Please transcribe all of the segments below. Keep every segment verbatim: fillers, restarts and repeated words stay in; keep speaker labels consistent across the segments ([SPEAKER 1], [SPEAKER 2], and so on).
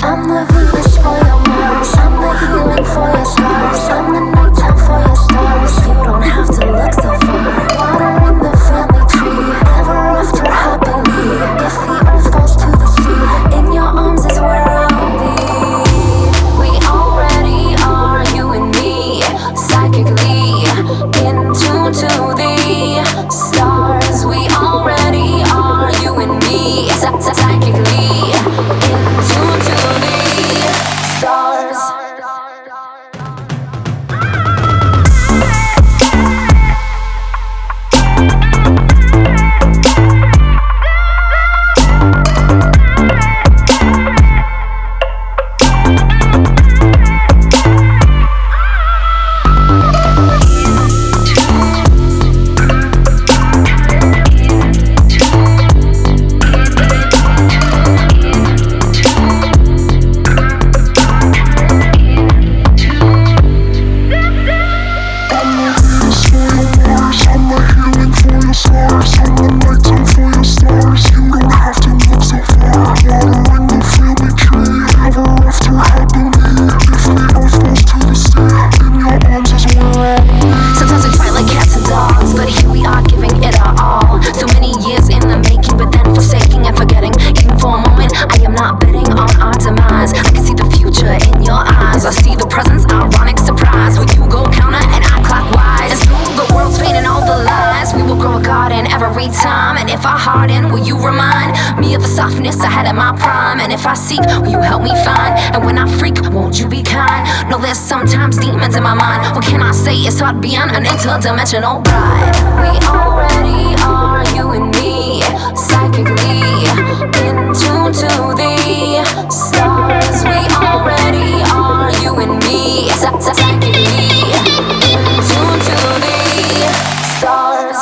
[SPEAKER 1] I'm the Venus for your Mars. I'm the healing for your scars. I'm the nighttime for your stars. You don't have to look so far. Water in the family tree, ever after happily. If the earth falls to the sea, in your arms is where I'll be. We already are, you and me, psychically in tune to the stars. We already are, you and me, psychically in tune to the stars. I see the presence, ironic surprise. When you go counter and I clockwise, and through the world spinning all the lies, we will grow a garden every time. And if I harden, will you remind me of the softness I had at my prime? And if I seek, will you help me find? And when I freak, won't you be kind? No, there's sometimes demons in my mind. What can I say? It's hard beyond an interdimensional ride. We already are, you and me, psychically in tune to the stars. We already are, you and me, psychically in tune to the stars.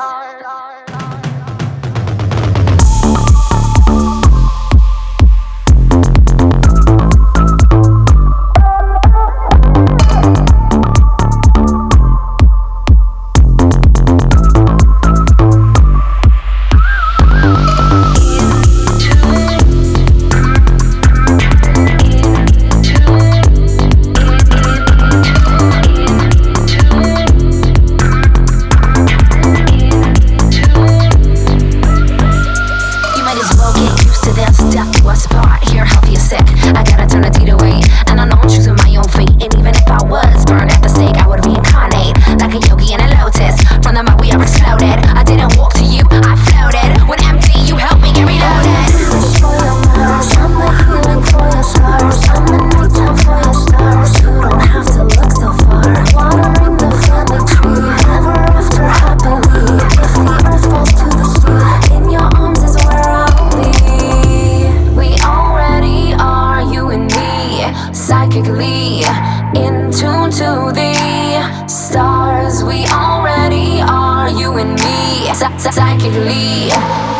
[SPEAKER 1] Psychically in tune to the stars. We already are, you and me, psychically